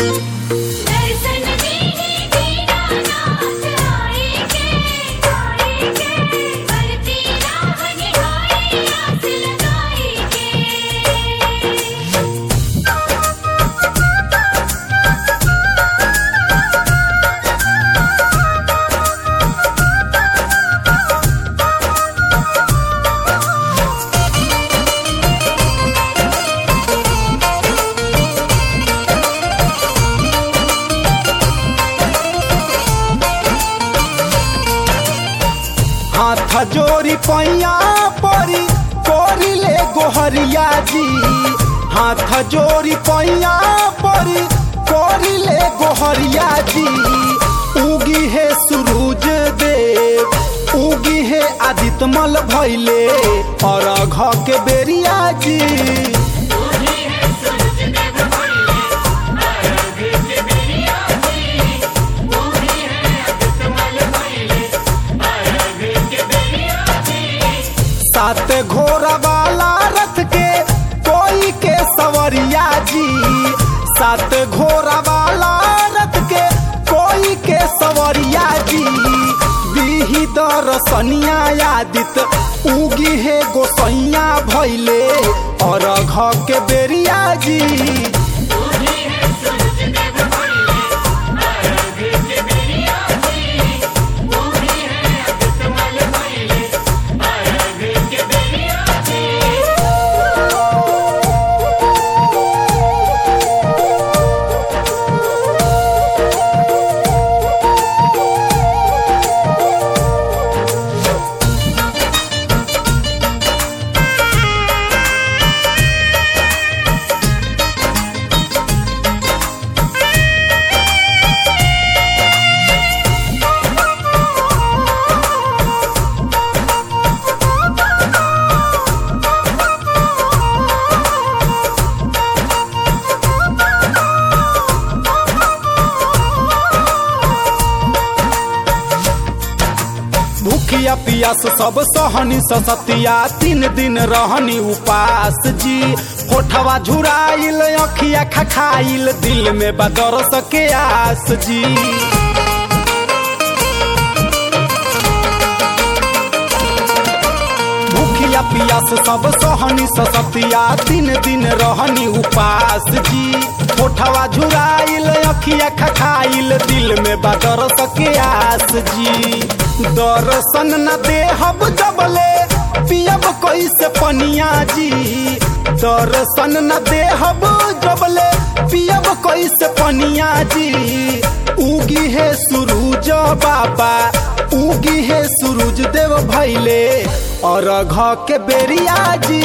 दर्शन दीनी दीनानाथ आएंगे बढ़ती राह निभाए आस लगाएंगे। हाथ जोरी पैया परी कोरी ले गोहरिया जी। हाथ जोरी पैया परी कोरी ले गोहरिया जी। उगी है सूरज देव उगी है आदित्य मल भैले और घ के बेरिया जी। सात घोड़ा वाला रथ के कोई के सवरिया जी। सात घोड़ा वाला रथ के कोई के सवरिया जी। बिही दरसनिया आदित उगी है गोसैया भैले और घ के बेरिया जी। भूखिया पियास सब सहनी ससतिया 3 दिन रहनी उपास जी। होठवा झुराइल अखिया खखाइल दिल में बदर सके आस जी। भूखिया पियास सब सहनी ससतिया 3 दिन रहनी उपास जी। होठवा झुराइल अखिया खखाइल दिल में बदर सके आस जी। दर्शन न देहब जबले पियब कैसे पनिया जी। दर्शन न देहब जबले पियब कैसे पनिया जी। उगी है सूरज बाबा उगी है सूरज देव भैले और घ के बेरिया जी।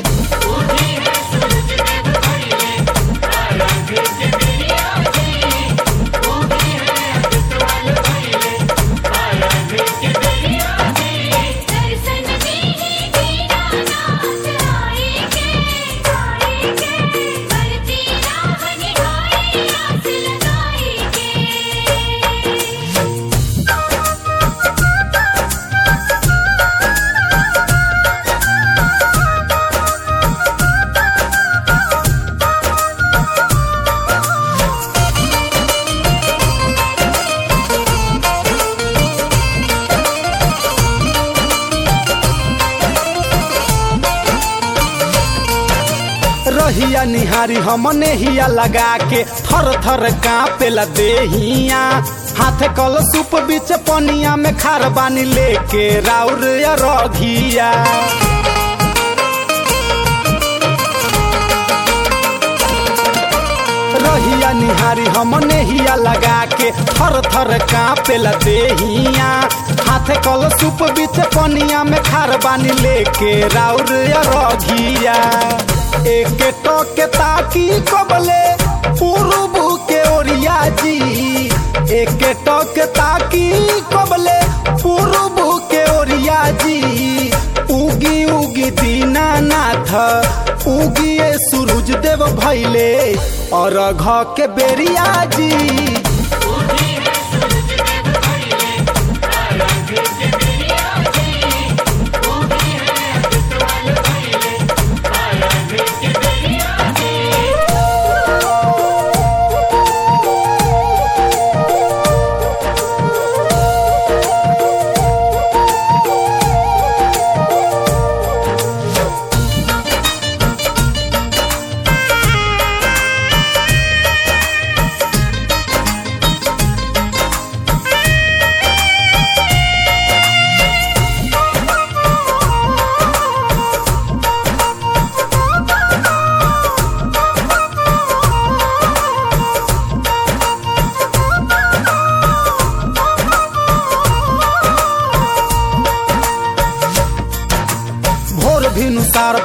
रहिया निहारी हमने हिया लगा के थर थर कांपेला देहिया। हाथ कल सूप बीच पनिया में खार बानी लेके राउर रघिया। रहिया निहारी हमने हिया लगा के थर थर कांपेला देहिया। हाथ कल सूप बीच पनिया में खार बानी लेके राउर रघिया। एक टोके ताकी कबले पूर्व के ओरिया जी। एक टोके ताकी कबले पूर्व के ओरिया जी। उगी उगी दीनानाथ उगी सूरज देव भैले और घ के बेरिया जी।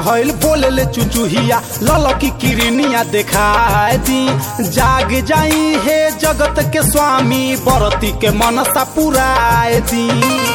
भइल बोले चुचुहिया ललकी किरनिया देखाए दी जाग जाई हे जगत के स्वामी बरती के मनसा पुराए दी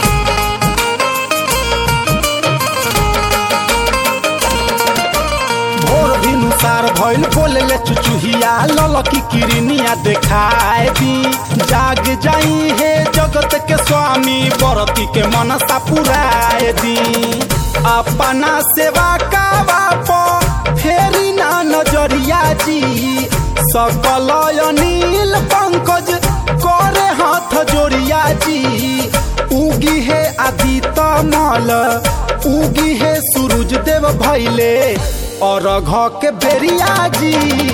भोर भिनुसार भइल बोले चुचुहिया ललकी किरनिया देखाए दी जाग जाई हे जगत के स्वामी बरती के मनसा पुराए दी अपना सेवा का बापो फेरी ना नजरिया जी सकल अनिल पंकज करे हाथ जोड़िया जी उगी है आदित्य मल उगी है सूरज देव भैले और घ के बेरिया जी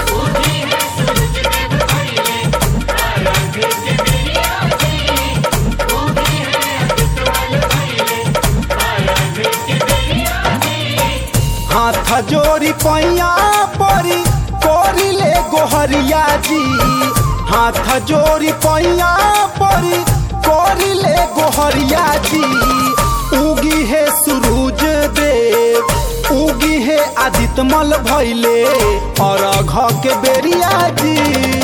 हाथ जोड़ी पैया परी कोरी ले गोहरिया जी हाथ जोड़ी पैया परी कोरी ले गोहरिया जी उगी है सूरज देव उगी है आदित्य मल भैले और घ के बेरिया जी।